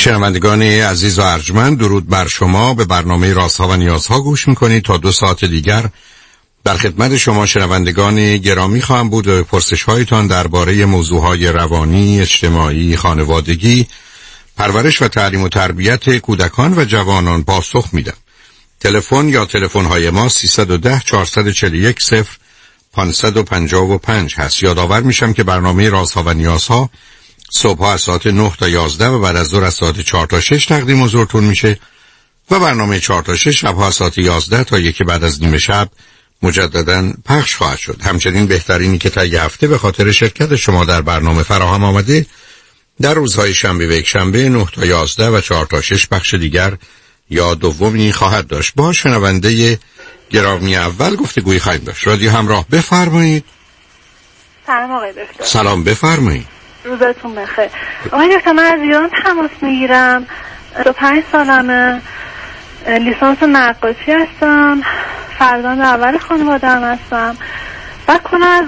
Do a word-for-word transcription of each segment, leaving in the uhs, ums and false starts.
شنوندگان عزیز و ارجمند، درود بر شما. به برنامه رازها و نیازها گوش میکنید. تا دو ساعت دیگر در خدمت شما شنوندگان گرامی خواهم بود و به پرسش‌هایتان درباره موضوعهای روانی، اجتماعی، خانوادگی، پرورش و تعلیم و تربیت کودکان و جوانان پاسخ میدم. تلفن یا تلفن‌های ما سیصد و ده چهارصد و چهل و یک صفر پانصد و پنجاه و پنج هست. یادآور میشم که برنامه رازها و نیازها صبح از ساعت نه تا یازده و بعد از ظهر از ساعت چهار تا شش تقدیم حضورتون میشه و برنامه چهار تا شش شبها از ساعت یازده تا یک بعد از نیم شب مجددا پخش خواهد شد. همچنین بهترینی که تا یه هفته به خاطر شرکت شما در برنامه فراهم آمده در روزهای شنبه و یک شنبه نه تا یازده و چهار تا شش بخش دیگر یا دومی خواهد داشت. با شنونده گرامی اول گفتگویی خواهیم داشت. رادیو همراه، بفرمایید. سلام آقای دکتر. سلام، بفرمایید. روزتون بخیر. آقای دکتر، من از ایران تماس میگیرم. دو پنج سالمه، لیسانس نقاشی هستم، فرزند اول خانواده‌ام هستم. بعد کنه از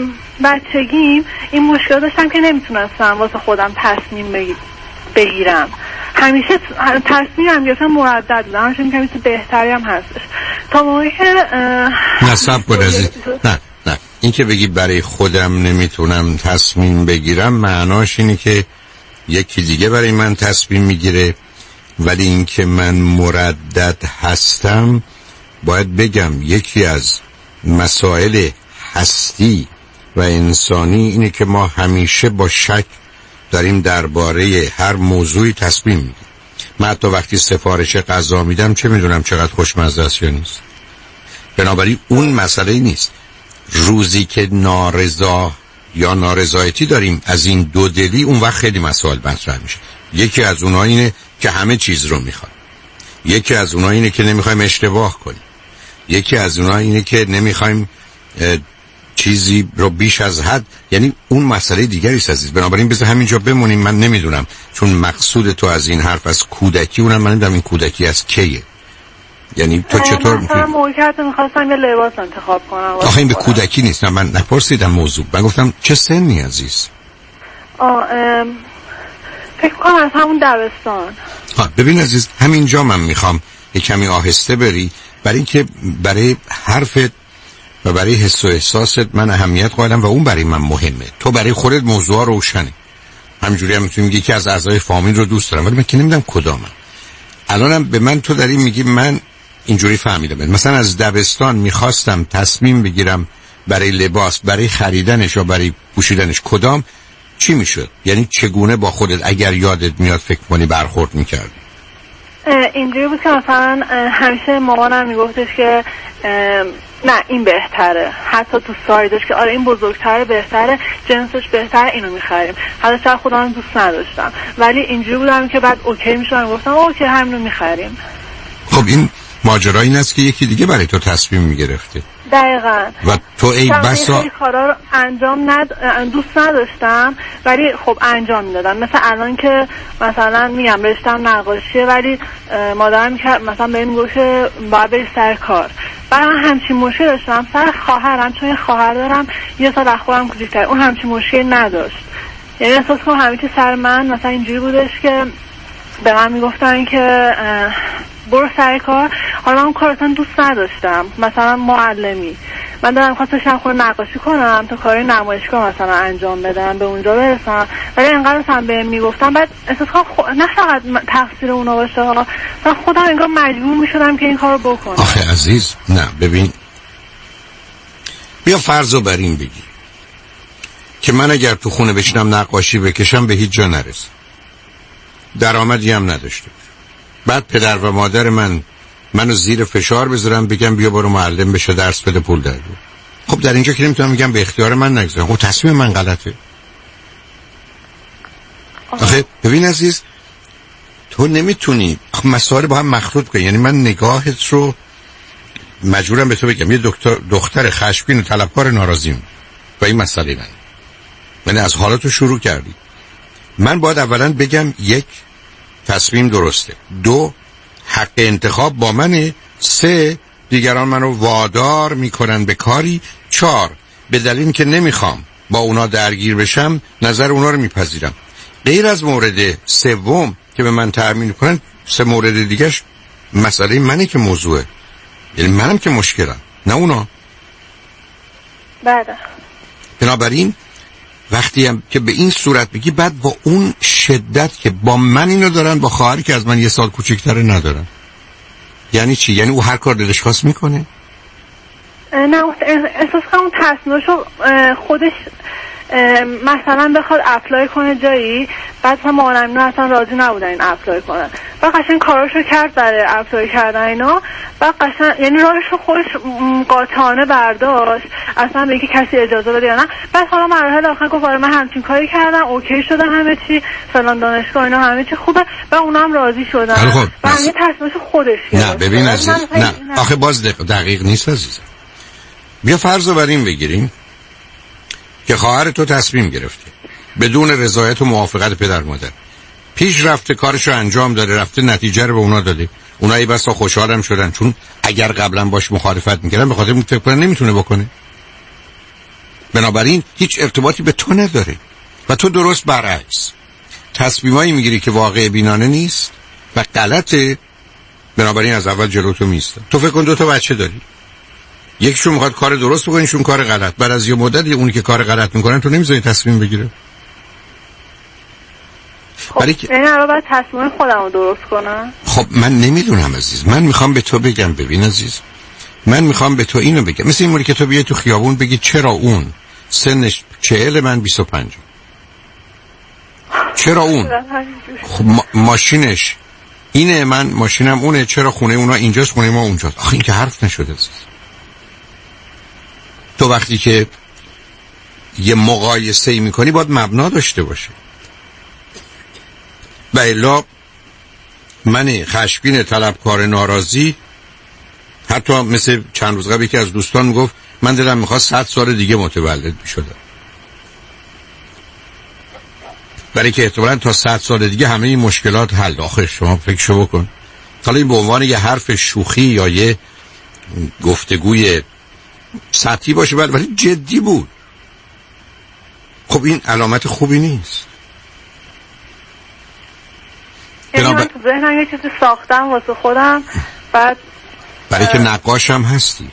بچگیم این مشکل داشتم که نمیتونستم واسه خودم تصمیم بگیرم. همیشه تصمیمم گرفتم مردد بودم، همیشه میگم چیز بهتری هم هستش تا موقعی که نصب بود ازی نه نه این که بگی برای خودم نمیتونم تصمیم بگیرم معناش اینه که یکی دیگه برای من تصمیم میگیره، ولی این که من مردد هستم باید بگم یکی از مسائل هستی و انسانی اینه که ما همیشه با شک داریم درباره هر موضوعی تصمیم میگیریم. من حتی وقتی سفارش غذا میدم چه میدونم چقدر خوشمزه است یا نیست. بنابراین اون مسئله نیست. روزی که نارضا یا نارضایتی داریم از این دو دلی، اون وقت خیلی مسائل مطرح میشه. یکی از اونها اینه که همه چیز رو میخوایم، یکی از اونها اینه که نمیخوایم اشتباه کنیم، یکی از اونها اینه که نمیخوایم چیزی رو بیش از حد، یعنی اون مسئله دیگری است عزیز. بنابراین بذار همینجا بمونیم. من نمیدونم چون مقصود تو از این حرف از کودکی، اونم من نمیدونم این کودکی از کیه. یعنی تو چطور مثلا موقعیت میخواستم یه لباس انتخاب کنم. آخه این به کودکی نیست. نه، من نپرسیدم موضوع، من گفتم چه سنی عزیز؟ آه فکر کنم از همون دبستان. ها ببین عزیز، همینجا من میخوام یک کمی آهسته بری، برای اینکه برای حرفت و برای حس و احساست من اهمیت قائلم و اون برای من مهمه. تو برای خودت موضوع روشنه. همینجوری هم میتونی میگی که از اعضای فامیل رو دوست دارم، ولی من که نمیدونم کدامم. الانم به من تو داری میگی من اینجوری فهمیدم مثلا از دبستان میخواستم تصمیم بگیرم برای لباس، برای خریدنش یا برای پوشیدنش کدام، چی میشد؟ یعنی چگونه با خودت اگر یادت میاد فکر کنی برخورد میکردی؟ اینجوری بود که مثلا همیشه مامانم میگفتش که نه این بهتره، حتی تو سایدش که آره این بزرگتره، بهتره، جنسش بهتره، اینو میخریم. حتی شاید خودم دوست نداشتم، ولی اینجوری بودم که بعد اوکی میشدم، گفتم اوکی همینو میخریم. خب این ماجرا این است که یکی دیگه برای تو تصمیم میگرفته. دقیقاً. و تو ای بسا خیلی کارا رو انجام ند... دوست نداشتم ولی خب انجام میدادم. مثلا الان که مثلا میگم رشتم نقاشیه ولی مادرم مثلا بهم میگه که باید بری سر کار. بعد من همچین مشکلی داشتم سر خواهرم، چون خواهر دارم یه سال از خودم کوچیک‌تره، اون همچین مشکلی نداشت. یعنی احساس کنم همه چیز سر من مثلا اینجوری بودش که به من میگفتن که برو سر کار. حالا من اون کار اصلا دوست نداشتم. مثلا معلمی من دارم خواستم خود نقاشی کنم تا کاری نمایشگاه مثلا انجام بدم، به اونجا برسم، ولی انقدر مثلا بهم میگفتم بعد احساس کنم خو... نه فقط تقصیر اونا باشه، مثلا خودم انگار مجبور میشدم که این کارو بکنم. آخه عزیز نه، ببین بیا فرضو بر این بگی که من اگر تو خونه بشینم نقاشی بکشم به هیچ جا نرسم، درآمدی هم نداشته، بعد پدر و مادر من منو زیر فشار بذارم بگم بیا برو معلم بشه درس بده پول در بیار. خب در اینجا که نمیتونم میگم به اختیار من نگذارم، خب تصمیم من غلطه. آخه ببین عزیز، تو نمیتونی مسائل با هم مخلوط کنی. یعنی من نگاهت رو مجبورم به تو بگم یه دکتر دختر خشمگین و طلبکار ناراضیم و این مسئله من، یعنی از حالاتو شروع کردی. من باید اولا بگم یک، تصمیم درسته، دو، حق انتخاب با منه، سه، دیگران منو وادار میکنن به کاری، چهار، به دلیل که نمیخوام با اونا درگیر بشم نظر اونا رو میپذیرم. غیر از مورد سوم که به من تأمین کنن، سه مورد دیگهش مسئله منه که موضوعه، یعنی منم که مشکلم، نه اونا. بله. بنابراین وقتی هم که به این صورت بگی، بعد با اون شدت که با من اینو دارن، با خواهری که از من یه سال کوچکتره ندارن. یعنی چی؟ یعنی او هر کار دلش خواست میکنه؟ نه، احساس کنم اون تصمیمشو خودش مثلا بخواد اپلای کنه جایی، بعد هم مامانم اصلا راضی نبودن این اپلای کنن، و قشنگ کاراشو کرد برای اپلای کردن اینا، و قشنگ یعنی راهشو خودش قاطعانه برداشت، اصلا به اینکه کسی اجازه بده یا نه. بعد حالا مراحل آخر گفت آره من همچین کاری کردم، اوکی شدم، همه چی فلان دانشگاه اینا همه چی خوبه، و اونا هم راضی شدن. خب و همین تصمیمشو خودش گرفت. نه ببین عزیز، نه آخه باز دقیق, دقیق نیست عزیزم. بیا فرض بر این بگیریم که خواهر تو تصمیم گرفته بدون رضایت و موافقت پدر مادر، پیش رفته کارشو انجام داده، رفته نتیجه رو به اونا داده، اونایی بسا خوشحالم شدن، چون اگر قبلا باش مخالفت میکردن به خاطر این فکر کنن نمیتونه بکنه. بنابراین هیچ ارتباطی به تو نداره و تو درست برعکس تصمیمایی میگیری که واقع بینانه نیست و غلطه. بنابراین از اول جلو تو میسته. تو فکر کن دو تا بچه داری، یکیشون میخواد کار درست بکنه، یکیشون کار غلط. بعد از یه مدت اونی که کار غلط میکنن تو نمیذاری تصمیم بگیره. خب برای که... یعنی الان باید تصمیم خودم رو درست کنم. خب من نمیدونم عزیز، من میخوام به تو بگم، ببین عزیز، من میخوام به تو اینو بگم، مثل این موری که تو بیای تو خیابون بگی چرا اون سنش چهل من بیست و پنج، چرا اون خب ما... ماشینش اینه من ماشینم اونه، چرا خونه اونا اینجاست خونه ما اونجاست. آخه این که حرف نشده عزیز. تو وقتی که یه مقایسه‌ای میکنی باید مبنا داشته باشه، و الا من خشمگین طلبکار ناراضی، حتی مثل چند روز قبل که از دوستان میگفت من دلم میخواست صد سال دیگه متولد میشدم، برای که احتمالاً تا صد سال دیگه همه این مشکلات حل. آخه شما فکرشو بکن، حالا این به عنوان یه حرف شوخی یا یه گفتگوی سطحی باشه ولی جدی بود، خب این علامت خوبی نیست. یعنی من تو ذهنم یه چیزی ساختم واسه خودم، بعد برای که نقاشم هستی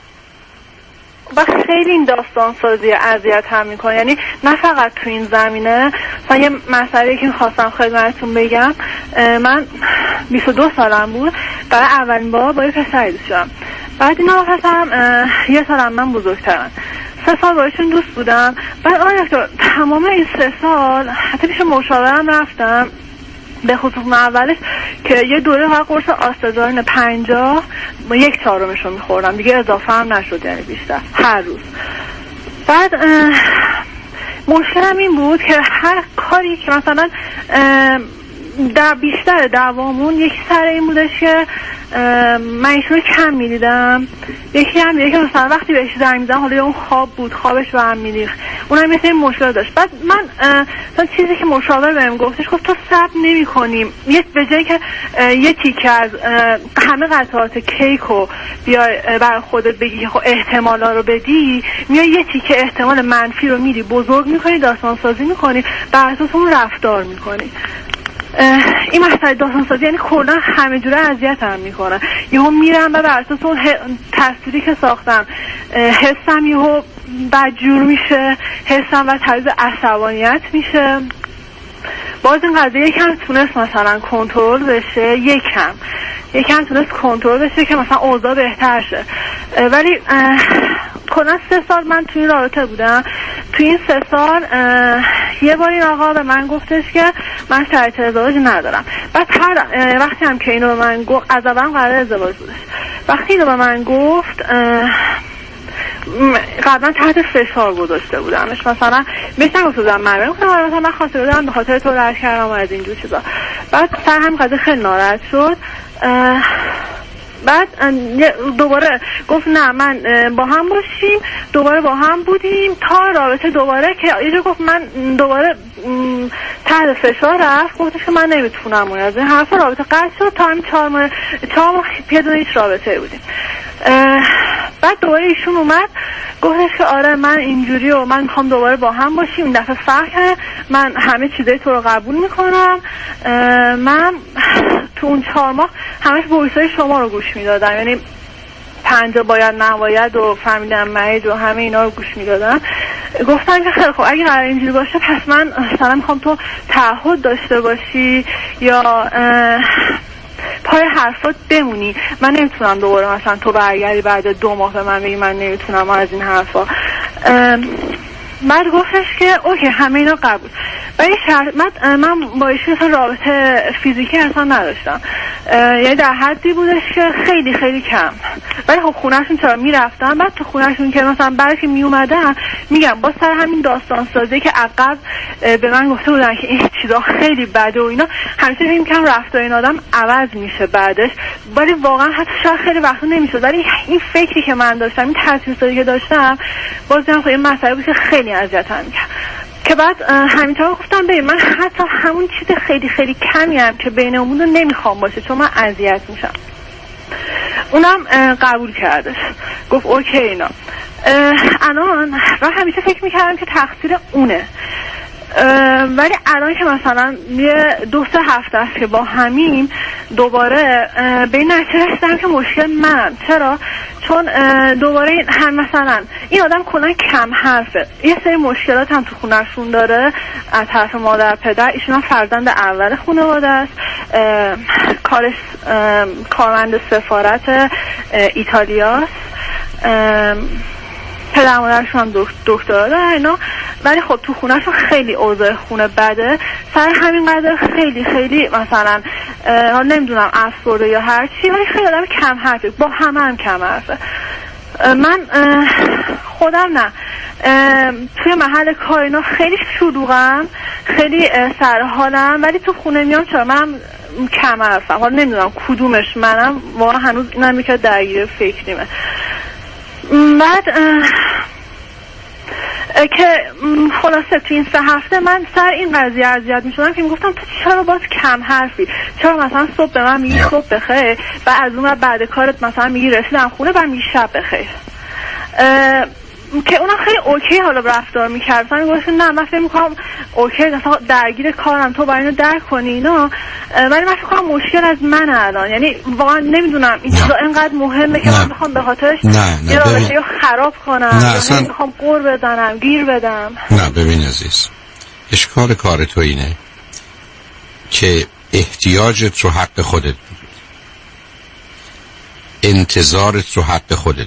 و خیلی این داستان سازی اذیت هم میکنه. یعنی نه فقط تو این زمینه، مثلا یه مسئله که خواستم خدمتتون بگم، من بیست و دو سالم بود، برای اولین بار با یه پسری دوست شدم. بعد اینا پسرم یه سالم من بزرگترن، سه سال باشون دوست بودم. بعد آیا دکتر تمام این سه سال حتی پیش مشاورم رفتم، به خصوص من اولش که یه دوره فقط قرص آستازولین پنجاه با یک چهارمش رو میخوردم دیگه، اضافه هم نشد یعنی بیشتر هر روز. بعد مشکلم این بود که هر کاری که مثلا در بیشتر دوامون یکی سر این بودش که من ایشون رو کم میدیدم، یکی هم یکی مثلا وقتی بهش زنگ میزنم حالا اون خواب بود خوابش به هم میریخت، اونم مثل این مشکل داشت. بعد من مثلا چیزی که مشاور بهم گفتش، گفت تو صبر نمی‌کنی، یه به جای که یه تیکه از همه قطعات کیکو بیای برای خودت بگی خب احتمالا رو بدی، میای یه تیکه احتمال منفی رو میری بزرگ می‌کنی، داستان سازی می‌کنی، بر اساس اون رفتار می‌کنی. این مسئله داستان سازی یعنی کلا همه جوره اذیت هم میکنه. یهو میرم و بر اساس اون تصویری که ساختم حسم یهو بدجور میشه، حسم و طریق عصبانیت میشه. باز این قضیه یکم تونست مثلا کنترل بشه، یکم یکم تونست کنترل بشه که مثلا اوضاع بهتر شه، ولی کلا سه سال من توی این رابطه بودم. توی این سه سال یه بار این آقا به من گفتش که من شرط ازدواج ندارم. بعد هر وقتی هم که اینو به من گفت، از اول قرار ازدواج بودش، وقتی اینو به من گفت قبلا تحت فشار گذاشته بودمش، مثلا بهش نگفتم من مثلا من خاطر دارم به خاطر تو رد کردم و از اینجور چیزا. بعد سر همین قضیه خیلی ناراحت شد. بعد دوباره گفت نه من با هم باشیم، دوباره با هم بودیم تا رابطه دوباره که یه جا گفت من دوباره تحت فشار رفت، گفتش که من نمیتونم اون از این حرفا، رابطه قطع شد تا همین چهار ماه چهار ماه بدون هیچ رابطه بودیم. بعد دوباره ایشون اومد گفتش که آره من اینجوری و من میخوام دوباره با هم باشیم، این دفعه فرق کرده، من همه چیزای تو رو قبول میکنم. من تو اون چهار ماه همش وایسای شما رو گوش میدادم، یعنی پنجاه باید نباید و فهمیدم مرید و همه اینا رو گوش میدادم. گفتن که خیلی خب اگه قرار اینجوری باشه پس من مثلا میخوام تو تعهد داشته باشی یا پای حرفات بمونی، من نمیتونم دوباره مثلا تو برگردی بعد دو ماه به من بگی من نمیتونم از این حرفا. بعد گفتش که اوکی همه اینا قبول، ولی شرط من من با ایشون اصلا رابطه فیزیکی اصلا نداشتم، یعنی در حدی بودش که خیلی خیلی کم، ولی خب خونهشون چرا میرفتم، بعد تو خونهشون که مثلا بعد که میومدن میگم با سر همین داستان سازی که عقب به من گفته بودن که این چیزا خیلی بده و اینا، همیشه فکر می‌کردم رفتار این آدم عوض میشه بعدش، ولی واقعا حتی شاید خیلی وقتا نمیشد، ولی این فکری که من داشتم، این تصویری که داشتم باز دیدم خب این مسئله بود که خیلی اذیتم می‌کرد. که بعد همینطور گفتم ببین من حتی همون چیز خیلی خیلی کمی هم که بینمون رو نمیخوام باشه چون من اذیت میشم. اونم قبول کردش، گفت اوکی اینا. الان من همیشه فکر میکردم که تقصیر اونه، ولی الان که مثلا یه دو سه هفته است که با همین دوباره به این نتیجه رسیدم که مشکل منم. چرا؟ چون دوباره هم مثلا این آدم کلا کم حرفه، یه سری مشکلات هم تو خونهشون داره از طرف مادر پدر، ایشون هم فرزند اول خانواده است، کارش کارمند سفارت ایتالیاست، پدر مادرشون هم دکترا داره اینا، ولی خب تو خونهشون خیلی اوضاع خونه بده، سر همین قدر خیلی خیلی مثلا نمیدونم افسرده یا هر چی، ولی خیلی آدم کم حرفه، با همه هم کم حرفه. من خودم نه توی محل کار اینا خیلی شلوغم، خیلی سرحالم، ولی تو خونه میام چرا من کم حرفم، حالا نمیدونم کدومش منم، واقعا هنوز اینم که درگیر فکریمه. بعد که خلاصه تو این سه هفته من سر این قضیه اذیت میشدم که میگفتم تو چرا باز کم حرفی، چرا مثلا صبح به من میگی صبح بخیر، بعد از اون بعد کارت مثلا میگی رسیدم خونه، بعد میگی شب بخیر، که اونم خیلی اوکی حالا رفتار میکرد. مثلا میگفت نه من فکر میکنم اوکی مثلا درگیر کارم تو باید اینو درک کنی اینا، ولی من فکر کنم مشکل از من الان، یعنی واقعا نمیدونم این چیزا اینقدر مهمه که من بخوام به خاطرش یه رابطه رو خراب کنم، نه اصلا بخوام قور بزنم گیر بدم. نه ببین عزیز، اشکال کار تو اینه که احتیاجت رو حق خودت، انتظارت رو حق خودت،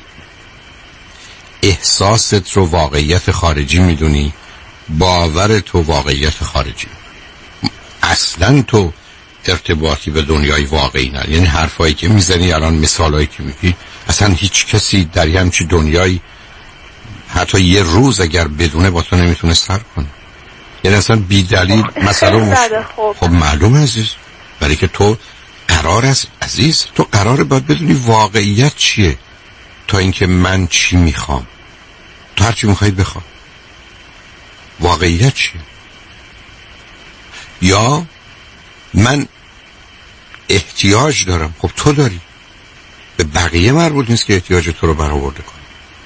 احساست رو واقعیت خارجی میدونی، باور تو واقعیت خارجی. اصلا تو ارتباطی به دنیای واقعی نه، یعنی حرفایی که میزنی الان، مثالایی که میگی، اصلا هیچ کسی در همچین دنیایی حتی یه روز اگر بدونه با تو نمیتونه سر کنه، یعنی اصلا بی دلیل مثلا مش... خب معلومه عزیز، برای که تو قرار است عزیز، تو قراره باید بدونی واقعیت چیه تا اینکه من چی میخوام. تو هر چی میخوایی بخوام، واقعیت چیه؟ یا من احتیاج دارم، خب تو داری، به بقیه مربوط نیست که احتیاج تو رو برآورده کنی.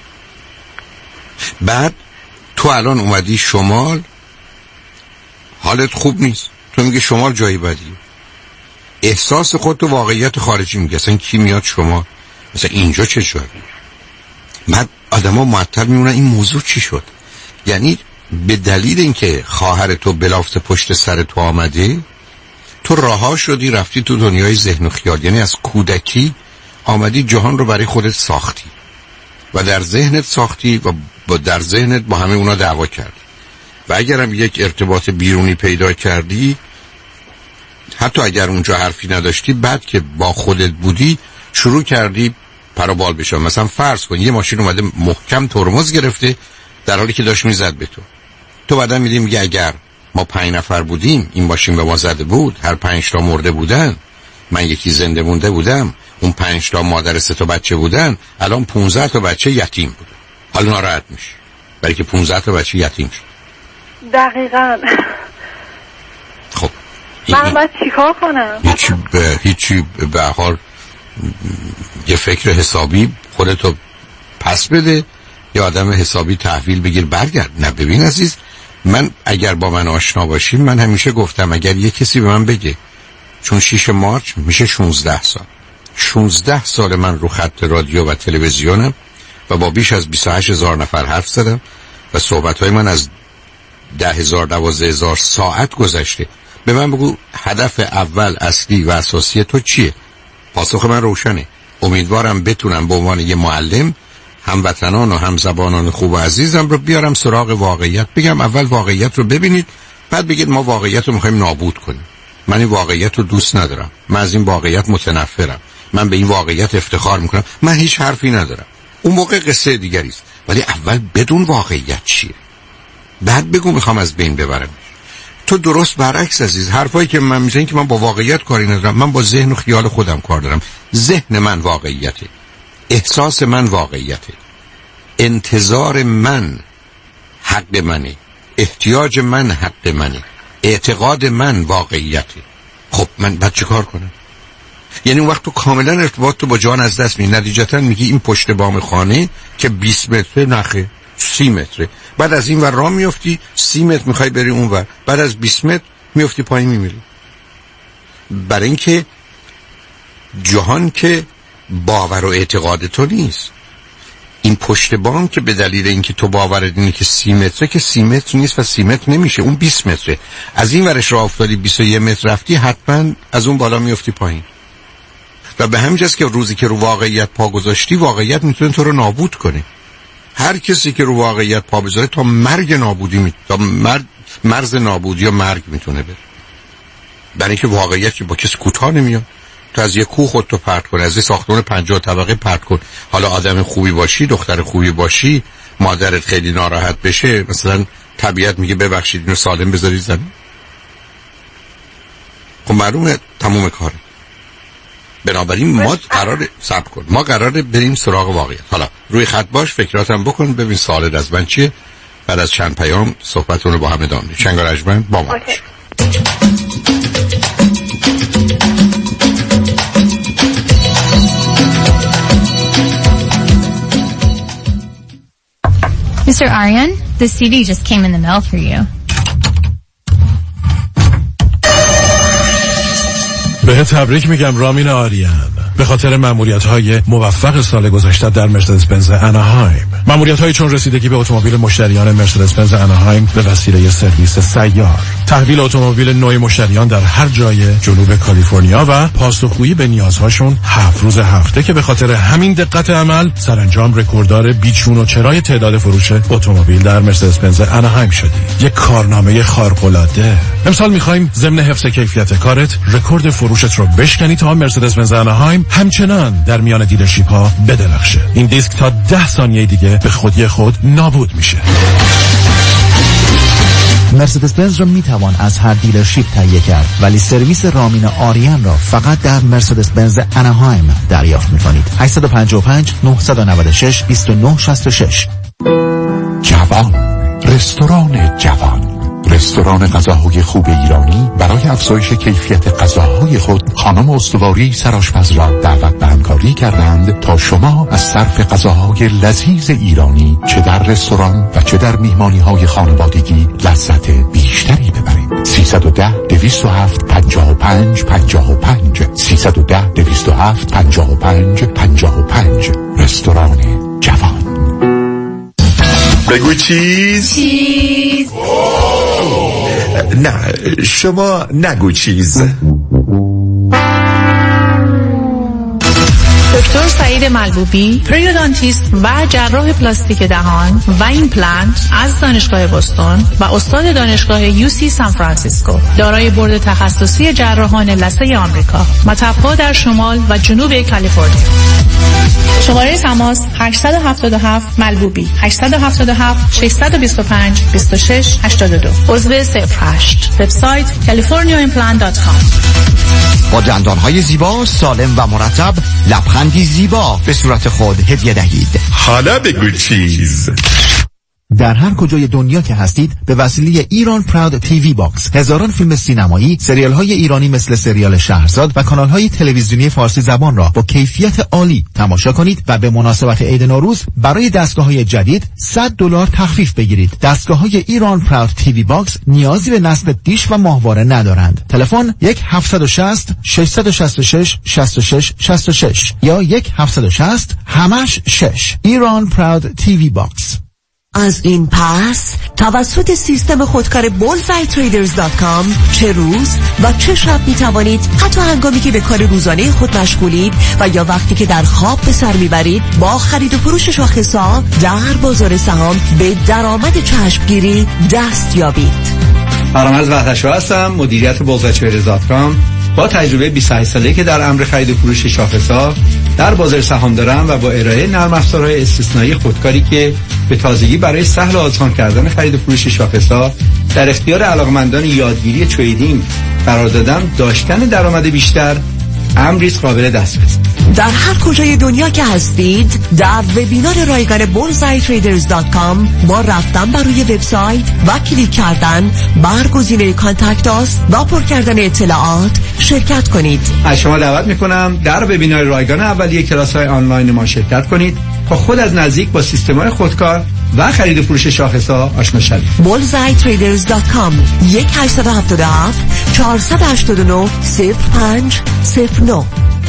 بعد تو الان اومدی شمال، حالت خوب نیست، تو میگی شمال جایی بدیه، احساس خود تو واقعیت خارجی میگه اصلا کی میاد شمال، مثلا اینجا چه شد؟ بعد آدم ها معطل میمونن این موضوع چی شد. یعنی به دلیل اینکه خواهر تو بلافت پشت سر تو آمده، تو رها شدی رفتی تو دنیای ذهن و خیال، یعنی از کودکی آمدی جهان رو برای خودت ساختی و در ذهنت ساختی و با در ذهنت با همه اونا دعوا کردی، و اگرم یک ارتباط بیرونی پیدا کردی، حتی اگر اونجا حرفی نداشتی، بعد که با خودت بودی شروع کردی پرابال بشه. مثلا فرض کن یه ماشین اومده محکم ترمز گرفته در حالی که داشت میزد به تو، تو بعدا میدی میگه اگر ما پنج نفر بودیم این ماشین به ما زده بود، هر پنج تا مرده بودن، من یکی زنده مونده بودم، اون پنج تا مادر سه تا بچه بودن، الان پانزده تا بچه یتیم بودن. حالا ناراحت میشه برای که پانزده تا بچه یتیم شد. دقیقاً. خب من باید چیکار کنم؟ هیچی به هیچی به حال یه فکر حسابی خودتو پس بده یا آدم حسابی تحویل بگیر برگرد. نه ببین عزیز، من اگر با من آشنا باشیم، من همیشه گفتم اگر یه کسی به من بگه، چون شش مارچ میشه شانزده سال، شانزده سال من رو خط رادیو و تلویزیونم و با بیش از بیست و هشت هزار نفر حرف زدم و صحبت‌های من از ده هزار دوازده هزار ساعت گذشته. به من بگو هدف اول اصلی و اساسی تو چیه؟ پاسخ من روشنه. امیدوارم بتونم به عنوان یه معلم هموطنان و همزبانان خوب و عزیزم رو بیارم سراغ واقعیت. بگم اول واقعیت رو ببینید، بعد بگید ما واقعیت رو میخوایم نابود کنیم. من این واقعیت رو دوست ندارم، من از این واقعیت متنفرم، من به این واقعیت افتخار میکنم، من هیچ حرفی ندارم. اون موقع قصه دیگری است. ولی اول بدون واقعیت چیه، بعد بگو میخوام از بین ببرم. تو درست برعکس عزیز، حرفایی که من میزنم که من با واقعیت کاری ندارم، من با ذهن و خیال خودم کار دارم. ذهن من واقعیته، احساس من واقعیته، انتظار من حق منه، احتیاج من حق منه، اعتقاد من واقعیته. خب من بعد چه کار کنم؟ یعنی اون وقت تو کاملا ارتباط تو با جان از دست میدی. نتیجتا میگی این پشت بام خانه که بیست متره نخه سی متره، بعد از این ور راه میفتی سی متر میخوای بری اون ور، بعد از بیست متر میفتی پایین میمیری. برای اینکه جهان که باور و اعتقاد تو نیست. این پشت بام که به دلیل اینکه تو باورت اینه که سی متره، که سی متر نیست و سی متر نمیشه، اون بیست متره. از این ورش راه افتادی بیست و یک متر رفتی، حتما از اون بالا میفتی پایین. و به همین جاست که روزی که رو واقعیت پا گذاشتی، واقعیت میتونه تو رو نابود کنه. هر کسی که رو واقعیت پا بذاره تا مرگ نابودی می... تا مرگ... مرز نابودی یا مرگ میتونه بره. برای اینکه واقعیت که با کسی کوتاه نمیاد. تو از یه کوه خودتو پرت کن، از یه ساختمان پنجاه طبقه پرت کن. حالا آدم خوبی باشی، دختر خوبی باشی، مادرت خیلی ناراحت بشه، مثلا طبیعت میگه ببخشید اینو سالم بذارید زمین، خب معلومه تموم کاره. بنابراین ما قرار صبر کن، ما قراره بریم سراغ واقعیت. حالا روی خط باش، فکراتم بکن، ببین سوالت از من چیه. بعد از چند پیام صحبتون رو با هم ادامه میدیم. شنگارجمند با ما باش. Mister Aryan, the C D just came in the mail for you. به تبریک میگم رامین آریان، به خاطر مأموریت‌های موفق سال گذشته در مرسدس بنز اناهایم. مأموریت‌هایی چون رسیدگی به اتومبیل مشتریان مرسدس بنز اناهایم به وسیله سرویس سیار، تحویل اتومبیل نوع مشتریان در هر جای جنوب کالیفرنیا و پاسخگویی به نیازهاشون هفت روز هفته که به خاطر همین دقت عمل سرانجام رکورددار بیچون و چرای تعداد فروش اتومبیل در مرسدس بنز اناهایم شدی. یک کارنامه خارق‌العاده. امسال می‌خوایم ضمن حفظ کیفیت کارت رکورد فروشت رو بشکنی تا مرسدس بنز اناهایم همچنان در میان دیلرشیپ ها بدرخشه. این دیسک تا ده ثانیه دیگه به خودی خود نابود میشه. مرسدس بنز را میتوان از هر دیلرشیپ تهیه کرد، ولی سرویس رامین آریان را فقط در مرسدس بنز اناهایم دریافت میکنید. هشت پنج پنج نه نه شش دو نه شش شش. جوان، رستوران جوان، رستوران غذاهای خوب ایرانی برای افزایش کیفیت غذاهای خود خانم استواری سرآشپز را دعوت به همکاری کردند تا شما از صرف غذاهای لذیذ ایرانی چه در رستوران و چه در میهمانی‌های خانوادگی لذت بیشتری ببرید. سیصد و ده دویست و هفت پنجاه و پنج پنجاه و پنج سیصد و ده دویست و هفت پنجاه و پنج پنجاه و پنج. رستوران جوان. بگو چیز چیز. نه شما نگو چیز. دکتر سعید ملبوبی، پریودانتیست و جراح پلاستیک دهان و ایمپلنت از دانشگاه بوستون و استاد دانشگاه یو سی سان فرانسیسکو، دارای بورد تخصصی جراحان لثه آمریکا، مطب‌ها در شمال و جنوب کالیفرنیا. شماره تماس هشت هفت هفت ملبوبی هشت هفت هفت شش دو پنج دو شش هشت دو. عضو صفر هشت. وبسایت کالیفرنیا ایمپلنت دات کام. با دندانهای زیبا، سالم و مرتب، لبخندی زیبا به صورت خود هدیه دهید. حالا بگو چیز. در هر کجای دنیا که هستید به وسیله ایران پراود تیوی باکس هزاران فیلم سینمایی، سریال های ایرانی مثل سریال شهرزاد و کانال های تلویزیونی فارسی زبان را با کیفیت عالی تماشا کنید و به مناسبت عید نوروز برای دستگاه های جدید صد دلار تخفیف بگیرید. دستگاه های ایران پراود تیوی باکس نیازی به نصب دیش و ماهواره ندارند. تلفن یک هفت شش صفر شش شش شش شش شش شش شش یا یک هفت شش صفر همش شش. ایران پراود تیوی باکس. از این پس توسط سیستم خودکار بولزای تریدرز دات کام چه روز و چه شب می توانید حتی هنگامی که به کار روزانه خود مشغولید و یا وقتی که در خواب به سر میبرید با خرید و فروش شاخص‌ها در بازار سهام به درآمد چشمگیری دست یابید. فرامرز وحدت‌شاه هستم، مدیریت بولزای تریدرز دات کام. با تجربه بیست و هشت ساله‌ای که در امر خرید و فروش شاخص‌ها در بازار سهام دارم و با ارائه نرم افزارهای استثنایی خودکاری که به تازگی برای سهل و آسان کردن خرید و فروش شاخص‌ها در اختیار علاقمندان یادگیری تریدینگ قرار دادم، داشتن درآمد بیشتر امری است قابل دسترس. در هر کجای دنیا که هستید در وبینار رایگان بولزای تریدرز دات کام با رفتن بر روی وبسایت و کلیک کردن بر گزینه کانتکت آس و پر کردن اطلاعات شرکت کنید. از شما دعوت میکنم در وبینار رایگان اولیه کلاس‌های آنلاین ما شرکت کنید تا خود از نزدیک با سیستم‌های خودکار و خرید و فروش شاخص‌ها آشنا شوید. بولزای تریدرز دات کام یک هشت هفت هفت چهار هشت نه صفر پنج صفر نه.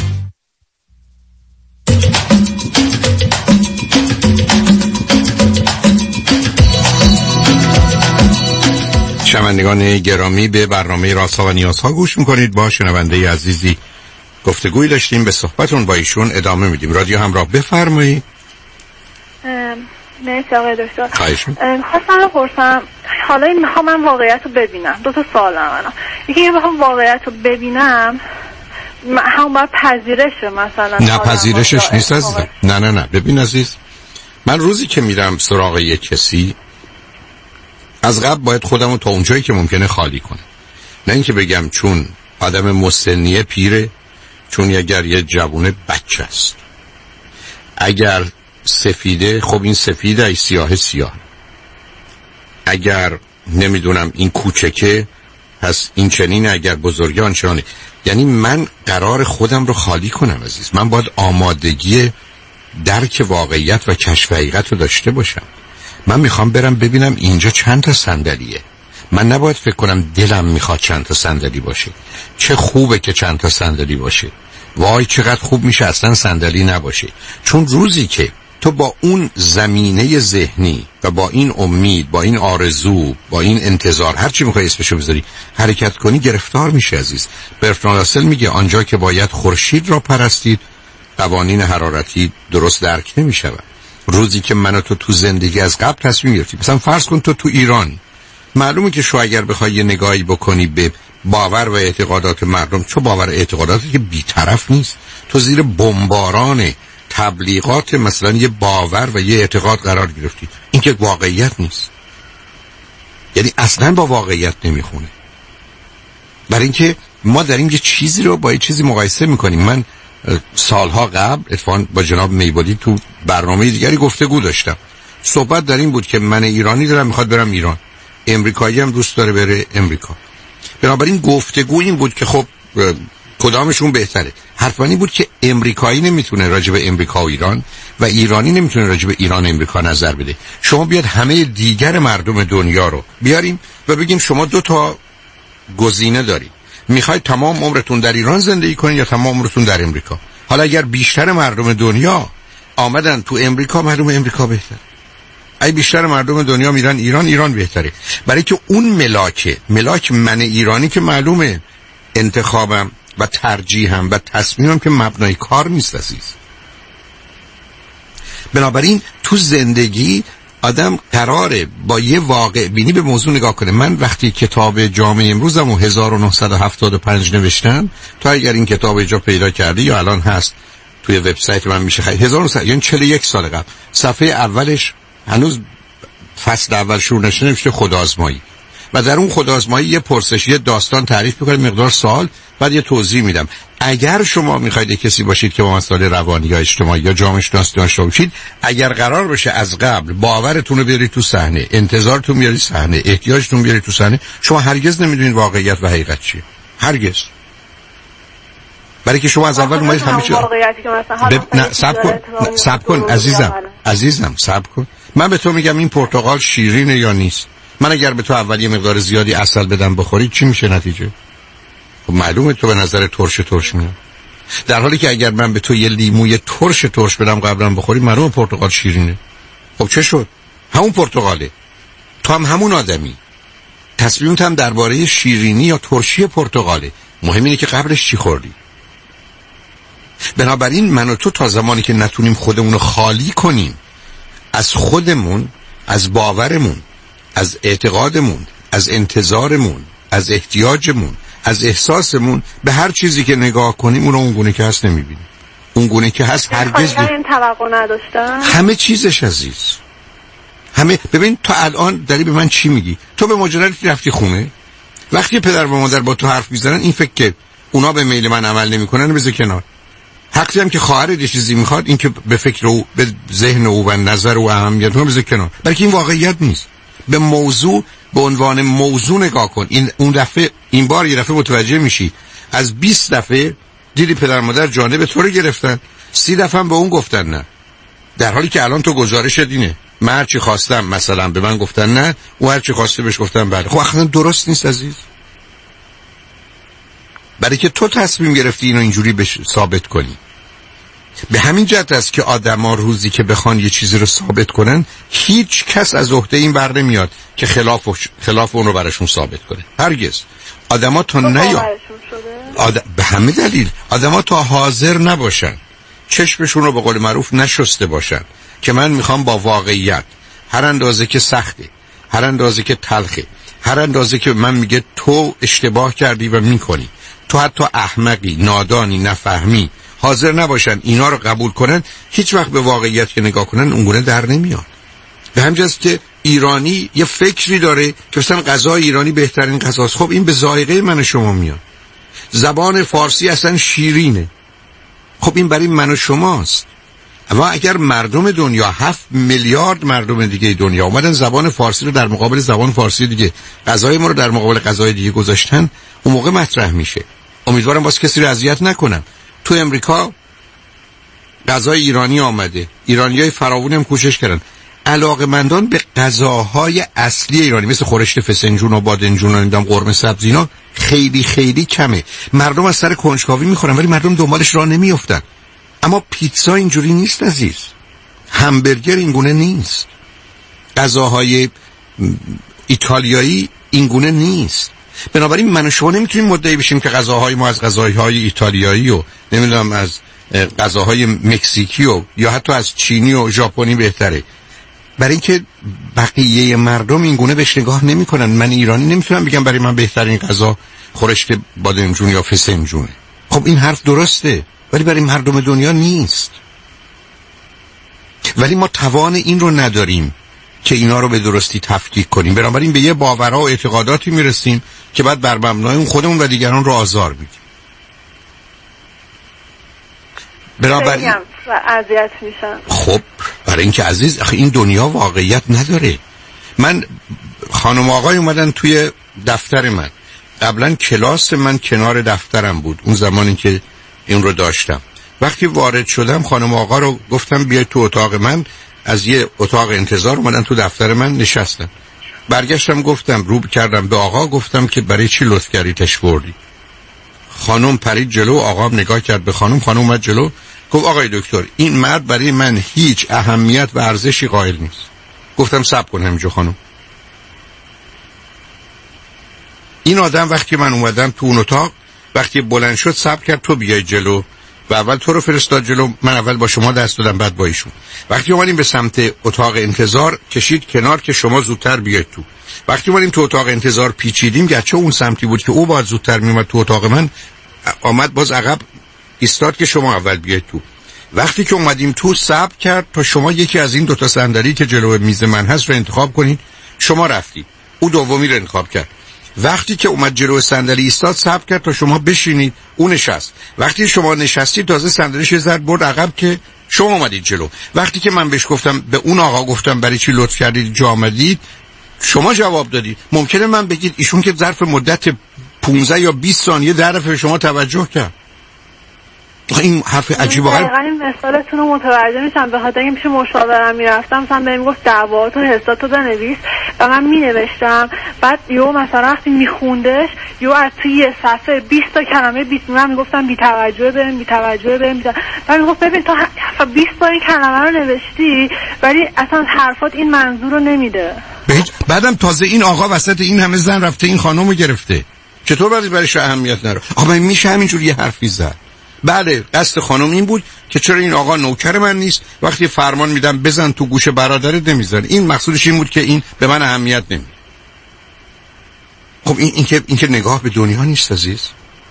شنوندگان گرامی، به برنامه رازها و نیازها گوش میکنید. با شنونده عزیزی گفتگوی داشتیم، به صحبتون با ایشون ادامه میدیم. رادیو همراه، بفرمایید. مرسی آقای دکتر. خواهش می‌کنم. خواستم بپرسم، حالا این میخوام من واقعیت رو ببینم. دو تا سوال دارم. یکی اینکه بخوام واقعیت رو ببینم، هم باید پذیرشه مثلا. نه پذیرشش نیست عزیزم. نه نه نه ببین عزیز، من روزی که میرم سراغ یک کسی از قبل باید خودمو تا اونجایی که ممکنه خالی کنم. نه اینکه بگم چون آدم مسنیه پیره، چون اگر یه جوونه بچه است، اگر سفیده خب این سفیده، ای سیاه سیاه، اگر نمیدونم این کوچکه پس این چنینه، اگر بزرگه آنچنانه. یعنی من قرار خودم رو خالی کنم عزیز. من باید آمادگی درک واقعیت و کشف حقیقت رو داشته باشم. من میخوام برم ببینم اینجا چند تا صندلیه. من نباید فکر کنم دلم میخواد چند تا صندلی باشه، چه خوبه که چند تا صندلی باشه، وای چقدر خوب میشه اصلا صندلی نباشه. چون روزی که تو با اون زمینه ذهنی و با این امید، با این آرزو، با این انتظار، هر چی میخوای اسمشو بذاری، حرکت کنی، گرفتار میشه عزیز. برتراند راسل میگه آنجا که باید خورشید را پرستید قوانین حرارتی درست درک نمیشود. روزی که من و تو تو زندگی از قبل تصمیم گرفتی، مثلا فرض کن تو تو ایران، معلومه که شو اگر بخوای یه نگاهی بکنی به باور و اعتقادات مردم، چه باور اعتقاداتی که بی‌طرف نیست، تو زیر بمباران تبلیغات مثلا یه باور و یه اعتقاد قرار گرفتی، این که واقعیت نیست، یعنی اصلا با واقعیت نمیخونه. برای اینکه ما داریم یه چیزی رو با یه چیزی مقایسه میکنیم. من سالها قبل اتفاقا با جناب میبودی تو برنامه دیگری گفتگو داشتم. صحبت در این بود که من ایرانی دارم میخواد برم ایران، امریکایی هم دوست داره بره امریکا. بنابراین گفتگو این بود که خب کدامشون بهتره. حرفا این بود که امریکایی نمیتونه راجع به امریکا و ایران و ایرانی نمیتونه راجع به ایران و امریکا نظر بده. شما بیاد همه دیگر مردم دنیا رو بیاریم و بگیم شما دو تا گزینه دارید، میخواید تمام عمرتون در ایران زندگی کنید یا تمام عمرتون در امریکا. حالا اگر بیشتر مردم دنیا آمدن تو امریکا، معلوم امریکا بهتره. ای بیشتر مردم دنیا میرن ایران، ایران بهتره. برای که اون ملاکه، ملاک من ایرانی که معلومه انتخابم و ترجیحم و تصمیمم که مبنای کار نیست عزیز. بنابراین تو زندگی آدم قراره با یه واقع بینی به موضوع نگاه کنه. من وقتی کتاب جامعه امروزم و هزار و نهصد و هفتاد و پنج نوشتم، تو اگر این کتاب اینجا پیدا کردی یا الان هست توی وبسایت من میشه خرید، هزار و نهصد یعنی چهل و یک سال قبل، صفحه اولش هنوز فصل اول شروع نشده نوشته خودآزمایی. و در اون خودآزمایی یه پرسش، یه داستان تعریف میکنم، مقدار سوال، بعد یه توضیح میدم. اگر شما میخواید کسی باشید که با مسائل روانی یا اجتماعی یا جامعه شناسی داشته باشید، اگر قرار باشه از قبل باورتون رو بیارید تو صحنه، انتظارتون بیارید صحنه، احتیاجتون بیارید تو صحنه، شما هرگز نمیدونید واقعیت و حقیقت چیه. هرگز. برای که شما از اول اومدید همه چی ب... نه صبر کن صبر کن عزیزم عزیزم صبر کن. من به تو میگم این پرتقال شیرینه یا نیست. من اگر به تو اول یه مقدار زیادی عسل بدم بخوری چی میشه نتیجه؟ خب معلومه تو به نظر ترش ترش میاد، در حالی که اگر من به تو یه لیموی ترش ترش بدم قبلا بخوری معلومه پرتقال شیرینه. خب چه شد؟ همون پرتقاله. تو هم همون آدمی. تصمیمت هم درباره شیرینی یا ترشی پرتقاله. مهم اینه که قبلش چی خوردی. بنابراین من و تو تا زمانی که نتونیم خودمون رو خالی کنیم از خودمون، از باورمون، از اعتقادمون، از انتظارمون، از احتیاجمون، از احساسمون، به هر چیزی که نگاه کنیم اون رو اونگونه که هست نمیبینیم. اونگونه که هست هرگز این توقع نداشتم. همه چیزش عزیز، همه. ببین تو الان داری به من چی میگی؟ تو به مجردی رفتی خونه، وقتی پدر و مادر با تو حرف میزنن این فکر که اونا به میل من عمل نمیکنن بذار کنار. حقی هم که خواهرت یه چیزی میخواد این که به فکر او، به ذهن او و نظر او اهمیت اون بذار کنار، بلکه این واقعیت نیست. به موضوع به عنوان موضوع نگاه کن. این اون دفعه این بار یه دفعه متوجه میشی از بیست دفعه دیدی پدر مادر جانب تو رو گرفتن، سی دفعه هم به اون گفتن نه، در حالی که الان تو گزارش دینه من هر چی خواستم مثلا به من گفتن نه، او هر چی خواسته بهش گفتن بله. خب اصلا درست نیست عزیز، برای که تو تصمیم گرفتی اینو اینجوری بش ثابت کنی. به همین جهت است که آدما روزی که بخوان یه چیزی رو ثابت کنن هیچ کس از عهده این بر نمیاد که خلاف خلاف اون رو براشون ثابت کنه. هرگز. آدما تا نیا آد... به همین دلیل آدما تا حاضر نباشن، چشمشون رو به قول معروف نشسته باشن که من میخوام با واقعیت، هر اندازه که سخته، هر اندازه که تلخه، هر اندازه که من میگه تو اشتباه کردی و میکنی، تو حتی احمقی، نادانی، نفهمی، حاضر نباشن اینا رو قبول کنن، هیچ وقت به واقعیت که نگاه کنن اونگونه در نمیاد. به همین جاست که ایرانی یه فکری داره که مثلا غذای ایرانی بهترین غذاست. خب این به ذائقه من و شما میاد. زبان فارسی اصلا شیرینه. خب این برای من و شماست. اما اگر مردم دنیا، هفت میلیارد مردم دیگه دنیا اومدن زبان فارسی رو در مقابل زبان فارسی دیگه، غذای ما رو در مقابل غذای دیگه گذاشتن، اون موقع مطرح میشه. امیدوارم واسه کسی رو اذیت نکنم. تو امریکا غذای ایرانی آمده، ایرانیای فراوون هم کوشش کردن. علاقه‌مندان به غذاهای اصلی ایرانی مثل خورشت فسنجون و بادنجون و نمیدونم قرمه سبز اینا خیلی خیلی کمه. مردم از سر کنجکاوی میخورن ولی مردم دنبالش راه نمیافتن. اما پیتزا اینجوری نیست عزیز، همبرگر اینگونه نیست، غذاهای ایتالیایی اینگونه نیست. بنابراین من و شما نمیتونیم مدعی بشیم که غذاهای ما از غذاهای ایتالیایی و نمیدونم از غذاهای مکزیکی و یا حتی از چینی و ژاپنی بهتره، برای اینکه بقیه مردم اینگونه بهش نگاه نمیکنن. من ایرانی نمیتونم بگم برای من بهترین غذا خورشت بادمجون یا فسنجونه. خب این حرف درسته ولی برای مردم دنیا نیست. ولی ما توان این رو نداریم که اینا رو به درستی تفکیک کنیم. بنابراین به یه باورها و اعتقاداتی میرسیم که بعد بر مبنای اون خودمون و دیگران رو آزار میدیم. بنابراین اذیت میشن. خب برای اینکه عزیز این دنیا واقعیت نداره. من خانم آقای اومدن توی دفتر من، قبلا کلاس من کنار دفترم بود اون زمانی که این رو داشتم. وقتی وارد شدم خانم آقا رو گفتم بیاید تو اتاق من، از یه اتاق انتظار اومدن تو دفتر من نشستن. برگشتم گفتم رو کردم به آقا، گفتم که برای چی لطف کردی تشوردی؟ خانم پرید جلو، آقا هم نگاه کرد به خانم، خانم اومد جلو گفت آقای دکتر این مرد برای من هیچ اهمیت و ارزشی قائل نیست. گفتم صبر کن همینجا خانم. این آدم وقتی من اومدم تو اون اتاق، وقتی بلند شد صبر کرد تو بیای جلو و اول تو رو فرستاد جلو، من اول با شما دست دادم بعد با ایشون. وقتی اومدیم به سمت اتاق انتظار کشید کنار که شما زودتر بیاید تو. وقتی اومدیم تو اتاق انتظار پیچیدیم، گرچه اون سمتی بود که او باید زودتر میومد تو اتاق من، آمد باز عقب ایستاد که شما اول بیاید تو. وقتی که اومدیم تو صبر کرد تا شما یکی از این دوتا صندلی که جلوی میز من هست رو انتخاب کنید. شما رفتید. او دومی رو انتخاب کرد. وقتی که اومد جلو صندلی ایستاد صبر کرد تا شما بشینید، او نشست. وقتی شما نشستید تازه صندلیش زد برد عقب که شما اومدید جلو. وقتی که من بهش گفتم، به اون آقا گفتم برای چی لطف کردید جا آمدید، شما جواب دادید. ممکنه من بگید ایشون که ظرف مدت پانزده یا بیست ثانیه در به شما توجه کرد. این حرف عجیب و غریب. دقیقاً این مثالتون رو متوجه میشم. به خاطر اینکه پیش مشاورم میرفتم مثلا بهم گفت دعوات و حساتو بنویس و من مینوشتم، بعد یهو مثلا وقتی میخوندش یهو از توی یه صفحه بیست تا کلمه بیست من میگفتم بی توجه بهم بی توجه بهم بعد میگفت ببین تو بیست تا این کلمه رو نوشتی ولی اصلا حرفات این منظور رو نمیده. بعدم تازه این آقا وسط این همه زن رفته این خانومو گرفته، چطور بعدی برایش اهمیت نره؟ آقا میشه همینجوری یه حرفی زد؟ بله قصد خانم این بود که چرا این آقا نوکر من نیست، وقتی فرمان میدم بزن تو گوش برادرت نمیزن. این مقصودش این بود که این به من اهمیت نمیده. خب این این که این که نگاه به دنیا نیست عزیز.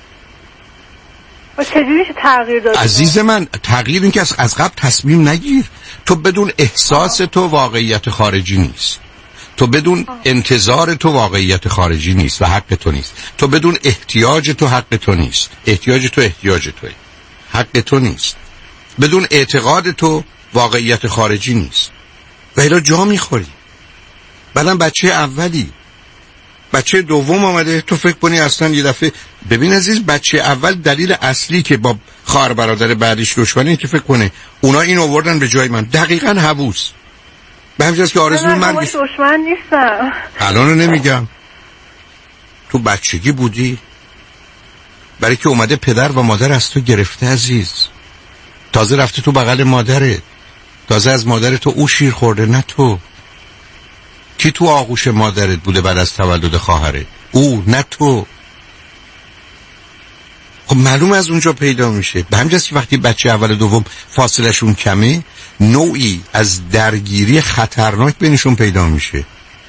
و چجوری تغییر داد؟ عزیز من تغییر این که از, از قبل تصمیم نگیر. تو بدون احساس تو واقعیت خارجی نیست. تو بدون انتظار تو واقعیت خارجی نیست و حق تو نیست. تو بدون احتیاج تو حق تو نیست. احتیاج تو احتیاج توئه، حق تو نیست. بدون اعتقاد تو واقعیت خارجی نیست و الا جا میخوری. بعدم بچه اولی، بچه دوم آمده، تو فکر کنی اصلا یه دفعه. ببین عزیز، بچه اول دلیل اصلی که با خواهر برادر بعدیش دشمنه این که فکر کنه اونا این آوردن به جای من. دقیقاً هووس. به همین جاست که آرزوی مرگش. دشمن نیستم. الانو نمیگم. تو بچگی بودی برای که اومده پدر و مادر از تو گرفته عزیز. تازه رفته تو بغل مادرت، تازه از مادر تو او شیر خورده نه تو. کی تو آغوش مادرت بوده بعد از تولد خواهرت؟ او نه تو. خب معلوم از اونجا پیدا میشه. به همین جاست که وقتی بچه اول و دوم فاصله شون کمه، نوعی از درگیری خطرناک بینشون پیدا میشه.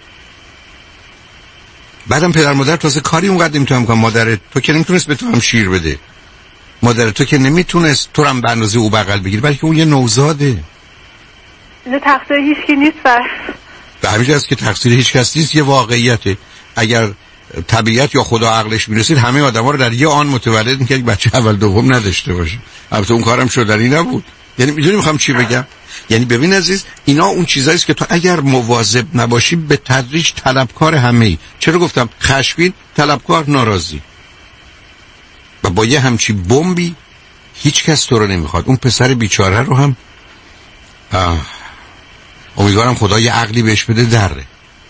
بعدم پدر مادر تازه کاری اونقدر نمیتونم کنم. مادر تو که نمیتونست به تو هم شیر بده، مادر تو که نمیتونست تو هم به اندازه او بغل بگیری، بلکه اون یه نوزاده. این تقصیر هیچ کی نیست. به همین جاست که تقصیر هیچ کس نیست، یه واقعیته. اگر طبیعت یا خدا عقلش میرسید همه آدما رو در یه آن متولد می‌کرد که بچه اول دوم نداشته باشه. البته اون کارم شدنی نبود. یعنی میدونی میخوام چی بگم؟ یعنی ببین عزیز، اینا اون چیزایی است که تو اگر مواظب نباشی به تدریج طلبکار همه‌ای. چرا گفتم خشمگین، طلبکار، ناراضی. و با یه همچی بمبی هیچ کس تو رو نمیخواد. اون پسر بیچاره رو هم امیدوارم خدا یه عقلی بهش بده دره.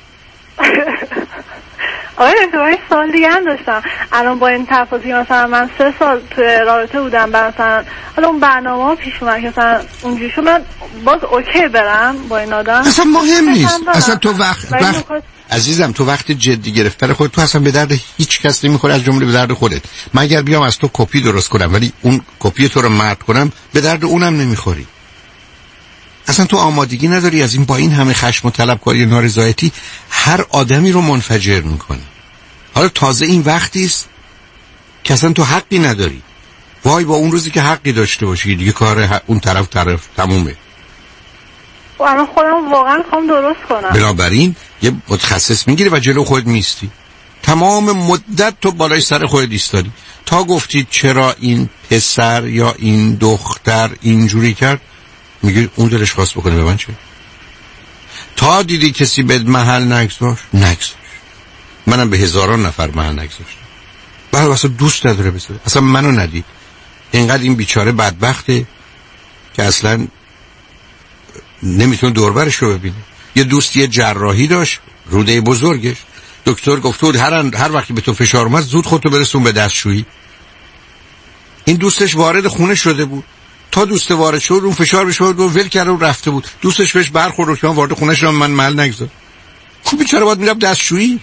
آره اتفاقی سال دیگه هم داشتم. الان با این تفاصیل مثلا من سه سال توی رابطه بودم، مثلا حالا اون برنامه ها پیش اومد که مثلا اونجوری شد من باز اوکی برم با این آدم. اصلا مهم نیست. اصلا تو وقت, وقت... نکات... عزیزم تو وقت جدی گرفتن خودت تو اصلا به درد هیچ کس نمیخوره از جمله به درد خودت. من اگر بیام از تو کپی درست کنم ولی اون کپی تو رو مرد کنم به درد اونم نمیخوری. اصلا تو آمادگی نداری از این با این همه خشم و طلبکاری و نارضایتی هر آدمی رو منفجر میکنی. حالا تازه این وقتی است که اصلا تو حقی نداری. وای با اون روزی که حقی داشته باشی دیگه کار اون طرف طرف تمومه. و الان خودم واقعا میخوام درست کنم. بنابراین یه متخصص میگیری و جلو خود میستی. تمام مدت تو بالای سر خودت ایستادی تا گفتی چرا این پسر یا این دختر اینجوری کرد، میگی اون دلش خواست بکنه به من چه؟ تا دیدی کسی بد محل نگذاشت نگذاشت. منم به هزاران نفر محل نگذاشتم. برای اصلا دوست نداره بسید، اصلا منو ندید. اینقدر این بیچاره بدبخته که اصلا نمیتونه دوربرش رو ببینه. یه دوست یه جراحی داشت، روده بزرگش، دکتر گفت هر هر وقتی به تو فشار اومد زود خودتو برسون به دستشویی. این دوستش وارد خونه شده بود، تا دوست وارد شد اون فشار بهش بود و ول کرد و رفته بود. دوستش بهش برخورد که من وارد خونه شدم، من محل نگذار. خب بیچاره باید میرفت دستشویی.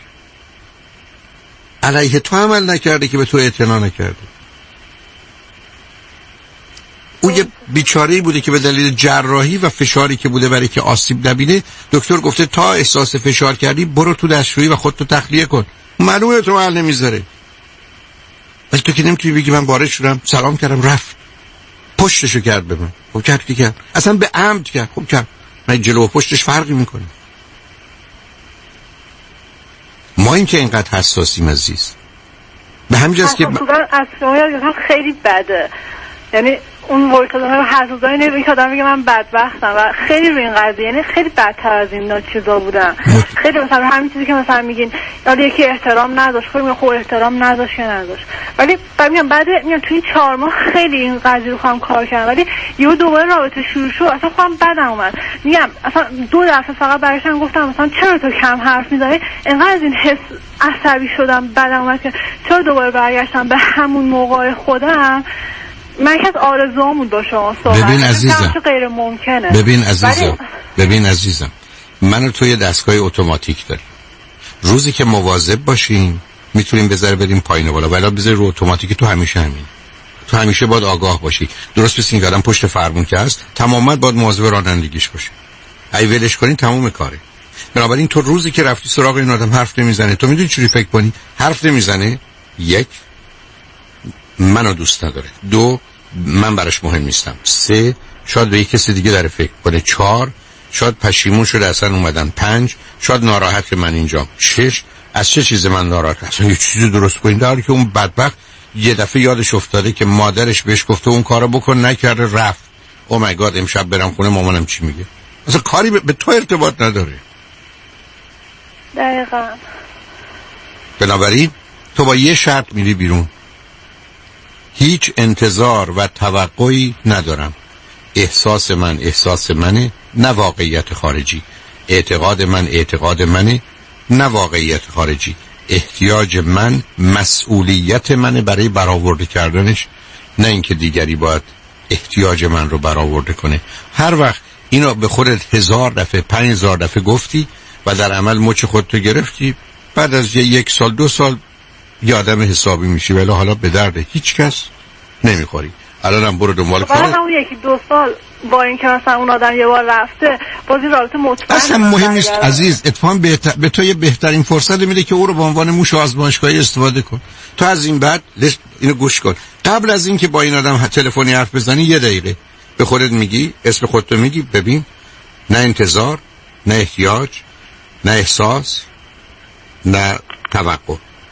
علیه تو عمل نکرده که به تو اعتنا نکرده. او یه بیچاره‌ای بوده که به دلیل جراحی و فشاری که بوده برای که آسیب نبینه، دکتر گفته تا احساس فشار کردی برو تو دستشویی و خودتو تخلیه کن. معلومه تو حل نمیذاره. ولی تو که نمیتونی بگی من وارد شدم سلام کردم رفت. پشتشو کرد به من. خب کرد که کرد. اصلا به عمد کرد. خب کرد. من جلو و پشتش فرقی میکنه. ما این که اینقدر حساسیم عزیز، به همین جاست که اصلا اصلا خیلی بده. یعنی اون وایسادن حساسای نمیگه که آدم میگه من بدبختم و خیلی روی این قضیه، یعنی خیلی بدتر از این چیزا بودم. خیلی مثلا همین چیزی که مثلا میگین یاد یکی احترام نداشت، خب میگم خب احترام نداشت یا نداشت، ولی بعد میگم بعد میگم تو این چهار ماه خیلی این قضیه رو خودم کار کردم، ولی یهو دوباره رابطه شروع شد اصلا خودم بدم اومد. میگم اصلا دو دفعه فقط براشون گفتم مثلا چرا تو کم حرف میزنی، انقدر از این حس عصبی شدم بدم اومد که چرا دوباره برگشتم به همون موقع خودم. من که از آرزوام بود با شما صحبت. ببین عزیزم، غیر ممکنه. ببین عزیزم ببین عزیزم من و تو یه دستگاه اتوماتیک داریم. روزی که مواظب باشیم میتونیم بذاره بریم پایین و بالا، ولی بذاری رو اتوماتیک تو همیشه همین. تو همیشه باید آگاه باشی. درست مثل این آدم پشت فرمون که هست تماما باید مواظب رانندگیش باشی. اگه ولش کنی تموم کاره. بنابراین تو روزی که رفتی سراغ این آدم حرف نمیزنه، تو میدونی چوری فکر کنی؟ حرف نمیزنه، یک، منو دوست نداره، دو، من براش مهم نیستم، سه، شاید به یک کسی دیگه داره فکر کنه، چهار، شاید پشیمون شده اصلا اومدن، پنج، شاید ناراحت که من اینجام، شش، از چه چیز من ناراحت؟ اصلا یه چیزی درست کنید، در حالی که اون بدبخت یه دفعه یادش افتاده که مادرش بهش گفته اون کارو بکن، نکرده، رفت. او مای گاد امشب برم خونه مامانم چی میگه؟ اصلا کاری به تو ارتباط نداره. دقیقاً. بنابراین تو با یه شرط میری بیرون، هیچ انتظار و توقعی ندارم. احساس من احساس منه، نه واقعیت خارجی. اعتقاد من اعتقاد منه، نه واقعیت خارجی. احتیاج من مسئولیت منه برای برآورده کردنش، نه اینکه دیگری باید احتیاج من رو برآورده کنه. هر وقت اینو به خودت هزار دفعه پنج هزار دفعه گفتی و در عمل مچ خودتو گرفتی، بعد از یک سال دو سال یه آدم حسابی میشی، ولی حالا به درد هیچ کس نمیخوری. الانم برو دنبال کارت. بعد اون یکی دو سال با این که مثلا اون آدم یه بار رفته بازی رابطه مطمئن اصلا مهم نیست عزیز. اتفاقا بهتر... به تو یه بهترین فرصت میده که او رو به عنوان موش آزمایشگاهی استفاده کن. تو از این بعد لش... اینو گوش کن. قبل از این که با این آدم تلفنی حرف بزنی یه دقیقه به خودت میگی، اسم خودتو میگی، ببین، نه انتظار، نه احتیاج، نه احساس، نه توقع.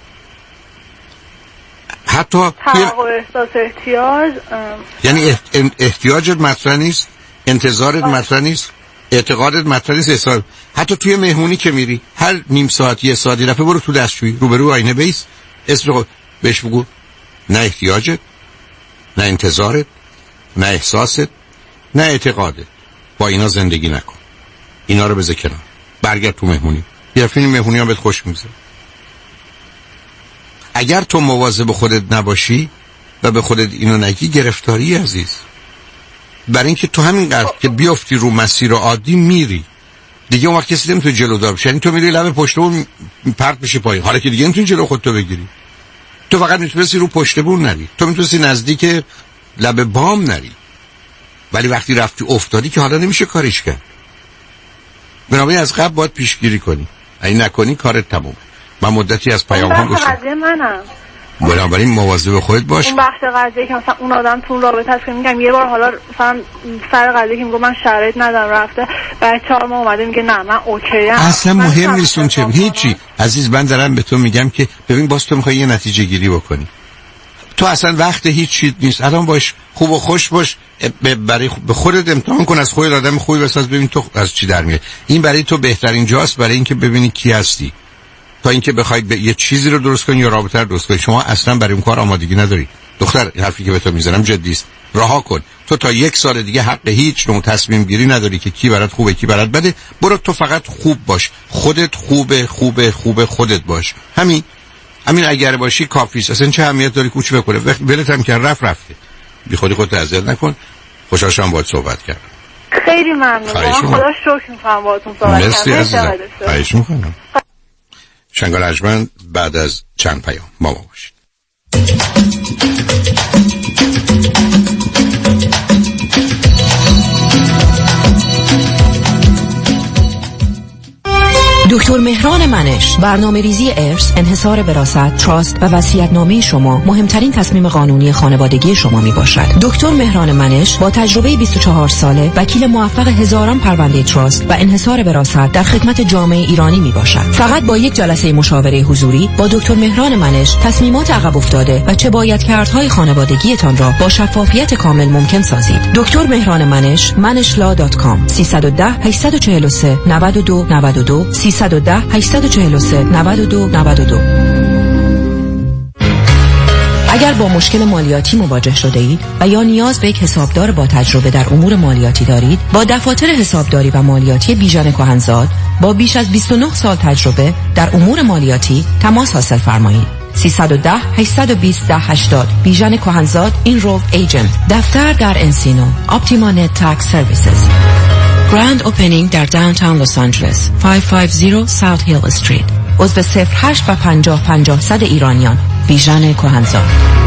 حتی توقع، احساس، احتیاج، یعنی احتیاجت مطرح نیست، انتظارت مطرح نیست، اعتقادت مطرح نیست، احساس. حتی توی مهمونی که میری هر نیم ساعت یه ساعتی رفته برو تو دستشویی روبرو آینه بیس، اسم خود بهش بگو، نه احتیاجت، نه انتظارت، نه احساست، نه اعتقادت. با اینا زندگی نکن. اینا رو بذار کنار. برگرد تو مهمونی. یه فیلم مهمونی هم بهت خوش میگذره. اگر تو مواظب خودت نباشی و به خودت اینو نگی، گرفتاری عزیز. برای اینکه تو همین قدر که بیافتی رو مسیر عادی میری، دیگه اون وقت کسی نمیتونه جلودار بشه. یعنی تو میری لب پشت بون پرت بشی پایین، حالا که دیگه نمیتونی جلو خودتو بگیری. تو فقط میتونستی رو پشت بون نری، تو میتونستی نزدیک لب بام نری، ولی وقتی رفتی افتادی که حالا نمیشه کاریش کرد. بنابراین از قبل باید پیشگیری کنی. اگه نکنی کارت تمومه. من مدتی از پیام ها گوشم. قضیه منم. بنابراین مواظب خودت باش. اون وقت قضیه که مثلا اون آدم تو رابطه هست که میگم یه بار حالا مثلا سر قضیه که میگم من شرایط ندارم رفته، بعد چهار ماه اومده میگه نه من اوکی ام. اصلا مهم نیست اون چه هیچی. عزیز من دارم به تو میگم که ببین باز تو میخوای یه نتیجه گیری بکنی. تو اصلا وقت هیچ چیز نیست. الان باش، خوب و خوش باش، برای به خودت امتحان کن، از خودت آدم خوبی بساز، ببین تو از چی در میاد. این برای تو بهترین جاست برای اینکه ببینی کی هستی، تا اینکه بخواید یه چیزی رو درست کنی یا رابطه رو درست کنی. شما اصلا برای اون کار آمادگی نداری. دختر، حرفی که به تو میزنم جدی است. رها کن. تو تا یک سال دیگه حق هیچ نوع تصمیم گیری نداری که کی برات خوبه کی برات بده. برو تو فقط خوب باش. خودت خوبه خوبه خوبه خودت باش. همین همین اگر باشی کافیه. اصلا چه اهمیت داره کوچ بکنه. وقتی ولت هم کرد رفت رفته. بی خودی خودت اذیت نکن. خوشحال شدم باهات صحبت کردم. خیلی ممنونم. خدا شکر می‌کنم باهاتون صحبت کردم. مرسی عزیزم. خواهش می‌کنم. شنگال اجمن بعد از چند پیام ما با باشید. دکتر مهران منش. برنامه‌ریزی ارث، انحصار وراثت، تراست و وصیت‌نامه شما مهمترین تصمیم قانونی خانوادگی شما میباشد. دکتر مهران منش با تجربه بیست و چهار ساله، وکیل موفق هزاران پرونده تراست و انحصار وراثت در خدمت جامعه ایرانی میباشد. فقط با یک جلسه مشاوره حضوری با دکتر مهران منش تصمیمات عقب افتاده و چه باید کردهای خانوادگیتان را با شفافیت کامل ممکن سازید. دکتر مهران منش، منش لا دات کام. سیصد و ده هشتصد و چهل و سه نود و دو نود و دو سیصد و ده هشتصد و چهل و سه نود و دو نود و دو. اگر با مشکل مالیاتی مواجه شده اید و یا نیاز به یک حسابدار با تجربه در امور مالیاتی دارید، با دفاتر حسابداری و مالیاتی بیژن کهنزاد با بیش از بیست و نه سال تجربه در امور مالیاتی تماس حاصل فرمایید. سیصد و ده هشتصد و بیست ده هشتاد بیژن کهنزاد اینرولد ایجنت. دفتر در انسینو. اپتیما نت تکس سرویسز. گراند اوپنینگ در داونتاون لس آنجلس. پانصد و پنجاه ساوت هیل استریت. عضو صفر هشت و پنجاه پنجاه صد ایرانیان. بیژن کهنزاد.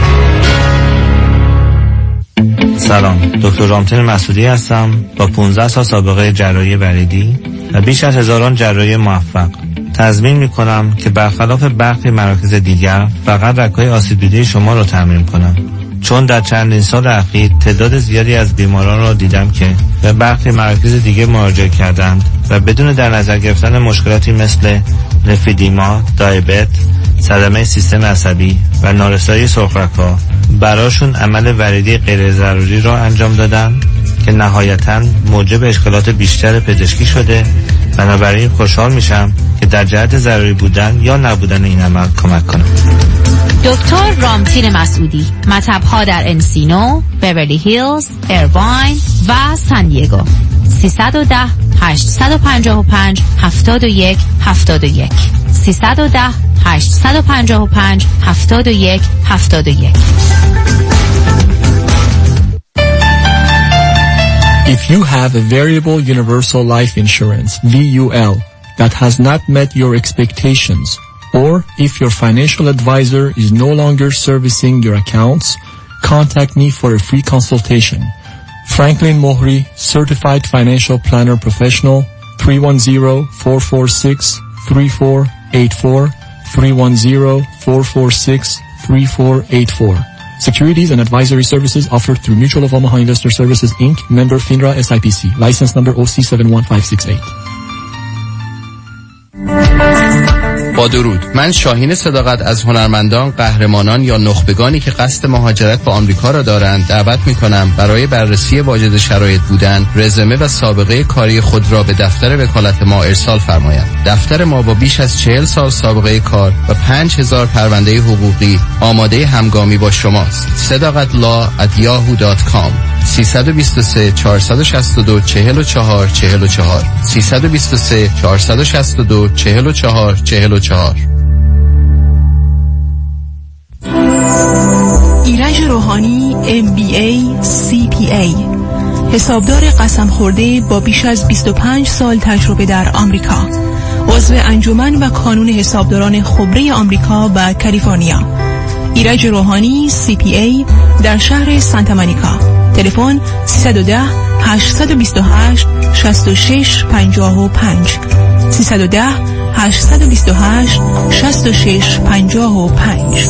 سلام، دکتر رامتین مسعودی هستم با پانزده سال سابقه جراحی وریدی و بیش از هزاران جراحی موفق. تضمین میکنم که برخلاف برخی مراکز دیگر فقط رگ‌های آسیب دیده شما رو ترمیم کنم، چون در چندین سال اخیر تعداد زیادی از بیماران را دیدم که به برخی مراکز دیگه مراجعه کردند و بدون در نظر گرفتن مشکلاتی مثل لفیدیما، دیابت، صدمه سیستم عصبی و نارسایی سرخرگ‌ها براشون عمل وریدی غیر ضروری را انجام دادن که نهایتاً موجب اشکالات بیشتر پزشکی شده. بنابراین خوشحال میشم که در جهت ضروری بودن یا نبودن این عمل کمک کنم. دکتر رامتین مسعودی. مطب‌ها در انسینو، بیورلی هیلز، ایرواین و سان دیگو. سیصد و ده هشتصد و پنجاه و پنج هفتاد و یک هفتاد و یک سیصد و ده هشتصد و پنجاه و پنج هفتاد و یک هفتاد و یک. If you have a variable universal life insurance V U L that has not met your expectations, or if your financial advisor is no longer servicing your accounts, contact me for a free consultation. Franklin Mohri, Certified Financial Planner Professional, three one zero, four four six, three four eight four, three one zero, four four six, three four eight four. Securities and advisory services offered through Mutual of Omaha Investor Services, Incorporated, member FINRA S I P C, license number O C seven one five six eight. با درود، من شاهین صداقت از هنرمندان، قهرمانان یا نخبگانی که قصد مهاجرت به آمریکا را دارند دعوت می‌کنم برای بررسی واجد شرایط بودن، رزومه و سابقه کاری خود را به دفتر وکالت ما ارسال فرمایند. دفتر ما با بیش از چهل سال سابقه کار و پنج هزار پرونده حقوقی آماده همگامی با شماست. صداقت لا ات یاهو دات کام. سیصد و بیست و سه چهارصد و شصت و دو چهل و چهار چهل و چهار سیصد و بیست و سه چهارصد و شصت و دو چهل و چهار چهل و چهار. ایرج روحانی ام بی ای سی پی ای، حسابدار قسم خورده با بیش از بیست و پنج سال تجربه در آمریکا، عضو انجمن و کانون حسابداران خبره آمریکا و کالیفرنیا. ایرج روحانی سی پی ای در شهر سانتا مونیکا. تلفن سیصد و ده هشتصد و بیست و هشت شصت و شش پنجاه و پنج سیصد و ده هشتصد و بیست و هشت شصت و شش پنجاه و پنج.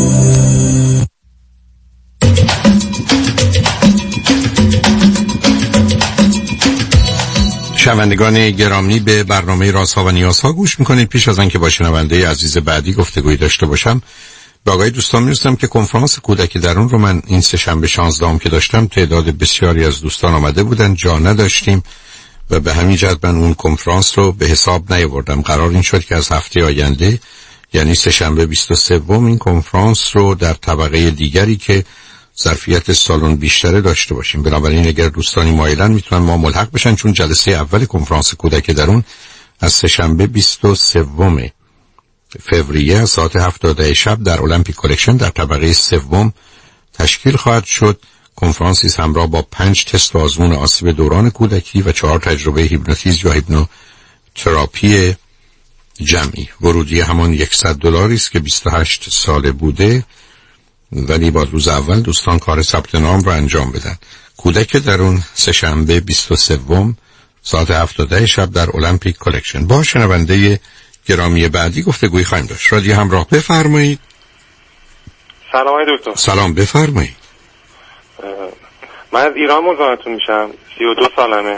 شنوندگان گرامی، به برنامه رازها و نیازها گوش میکنید. پیش از آنکه با شنونده عزیز بعدی گفتگویی داشته باشم، به آقای دوستان میرسم که کنفرانس کودک درون رو من این سه شنبه شانزدهم که داشتم، تعداد بسیاری از دوستان آمده بودن، جا نداشتیم و به همین جهت من اون کنفرانس رو به حساب نیاوردم. قرار این شد که از هفته آینده، یعنی سه شنبه بیست و سه، این کنفرانس رو در طبقه دیگری که ظرفیت سالن بیشتره داشته باشیم. بنابراین اگر دوستانی مایلن میتونن ما ملحق بشن، چون جلسه اول کنفرانس کودک درون از سه شنبه بیست و سه فوریه از ساعت هفت شب در المپیک کلکشن در طبقه سوم تشکیل خواهد شد. کنفرانسی همراه با پنج تست آزمون آسیب دوران کودکی و چهار تجربه هیپنوتیزم یا هیپنوتراپی جمعی. ورودی همان صد دلاری است که بیست و هشت ساله بوده، ولی با روز اول دوستان کار ثبت نام را انجام بدن. کودک درون سه شنبه بیست و سه ساعت هفت تا ده شب در المپیک کلکشن. با شنونده گرامی بعدی گفتگوی خواهیم داشت. رادیو همراه، بفرمایید. سلام آقای دکتر. سلام، بفرمایید. من از ایران مزاحمتون میشم، سی و دو سالمه.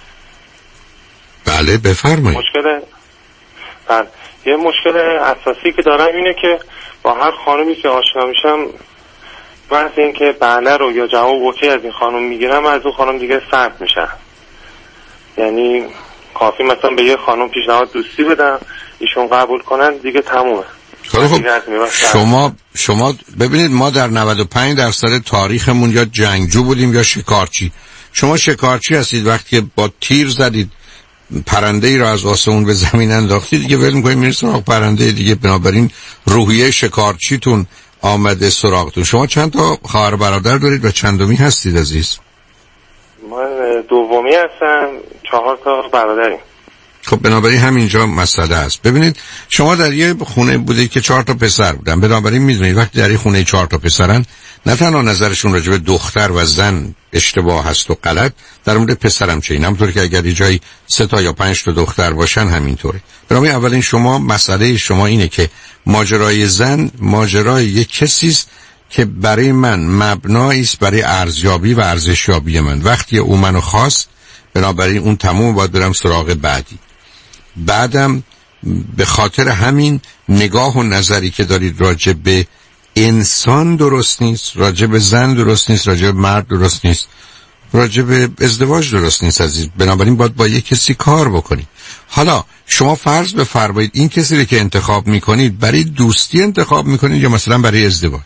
بله بفرمایید. مشکل بله یه مشکل اساسی که دارم اینه که با هر خانومی که آشنا میشم بحث این که بله رو یا جواب اوکی از این خانم میگیرم، از اون خانم دیگه سرد میشن. یعنی کافی مثلا به یه خانم پیشنهاد دوستی بدم، ایشون قبول کنن، دیگه تمومه. خب شما شما ببینید، ما در نود و پنج درصد تاریخمون یا جنگجو بودیم یا شکارچی. شما شکارچی هستید، وقتی با تیر زدید پرنده ای را از آسمون به زمین انداختید، دیگه ول می‌کنید میرید سراغ پرنده دیگه. بنابراین روحیه شکارچیتون آمده سراغتون. شما چند تا خواهر برادر دارید و چندمی هستید عزیز؟ من دومی هستم، چهار تا برادریم. خب بنابراین همینجا مسئله است. ببینید شما در یه خونه بودید که چهار تا پسر بودن، بنابراین میدونید وقتی در این خونه چهار تا پسرن، نه تنها نظرشون راجع به دختر و زن اشتباه هست و غلط، در مورد پسرم چه این همونطور که اگر یه جایی سه تا یا پنج تا دختر باشن همینطوره. بنابراین اولین شما مسئله شما اینه که ماجرای زن ماجرای یک کسی است که برای من مبنایی است برای ارزیابی و ارزشیابی من. وقتی او منو خواست، بنابراین اون تموم، باید برم سراغ بعدی. بعدم به خاطر همین نگاه و نظری که دارید راجع به انسان درست نیست، راجع به زن درست نیست، راجع به مرد درست نیست، راجع به ازدواج درست نیست عزیز. بنابراین باید با یک کسی کار بکنید. حالا شما فرض بفرمایید این کسی رو که انتخاب میکنید برای دوستی انتخاب میکنید یا مثلا برای ازدواج؟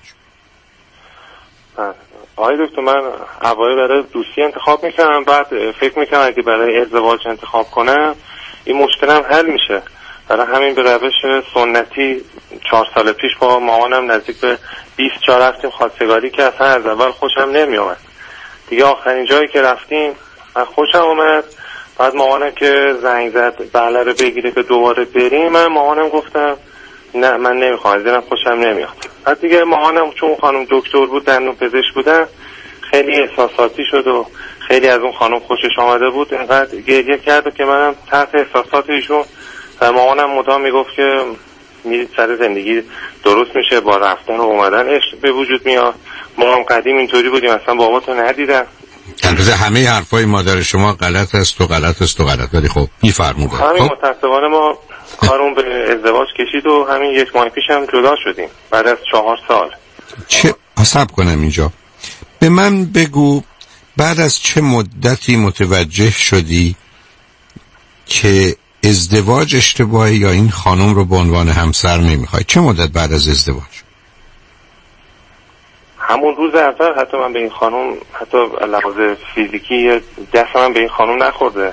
آقای دکتر، من اوایل برای دوستی انتخاب میکنم، بعد فکر میکنم اگه برای ازدواج انتخاب کنم این مشکلم حل میشه. برای همین به روش سنتی چهار سال پیش با مامانم نزدیک به بیست جا رفتیم خواستگاری که اصلا از اول خوشم نمیومد. دیگه آخرین جایی که رفتیم من خوشم اومد. بعد مامانم که زنگ زد بله رو بگیره که دوباره بریم، من مامانم گفتم نه من نمیخوام، از اینم خوشم نمیاد. بعد دیگه مامانم چون خانم دکتر بود، دندون پزشک بودن، خیلی احساساتی شد و خیلی از اون خانم خوشش آمده بود، اینقدر گریه کرد که منم تحت احساسات ایشون. و مامانم مدام میگفت که میرید سر زندگی درست میشه، با رفتن و اومدن عشق به وجود میاد. ما هم قدیم اینطوری بودیم، اصلا باباتو ندیدم. البته همه حرفای مادر شما غلط است و غلط است و غلط، ولی خب میفرموده. همین خب متأسفانه ما کارون به ازدواج کشید و همین یک ماه پیش هم جدا شدیم بعد از چهار سال. چه حساب کنم اینجا؟ به من بگو بعد از چه مدتی متوجه شدی که ازدواج اشتباهی یا این خانم رو به عنوان همسر نمیخوای؟ چه مدت بعد از ازدواج؟ همون روز اول حتی من به این خانم، حتی لحاظ فیزیکی دست من به این خانم نخورده.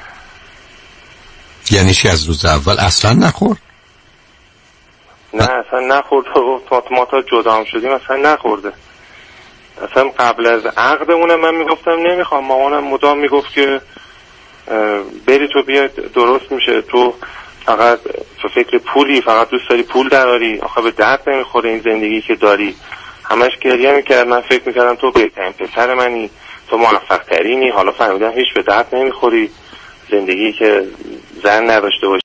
یعنی چی از روز اول اصلا نخورد؟ نه اصلا نخورد و تا ما تا جدا هم شدیم اصلا نخورده. اصلا قبل از عقدمونم من میگفتم نمیخوام، مامانم مدام میگفت که بری تو بیا درست میشه، تو فقط تو فکر پولی، فقط دوست داری پول دراری، آخه به درد نمیخوره این زندگی که داری. همش گریه میکرد. من فکر میکردم تو بهترین پسر منی، تو موفق ترینی، حالا فهمیدم هیچ به درد نمیخوری، زندگی که زن نداشته باشی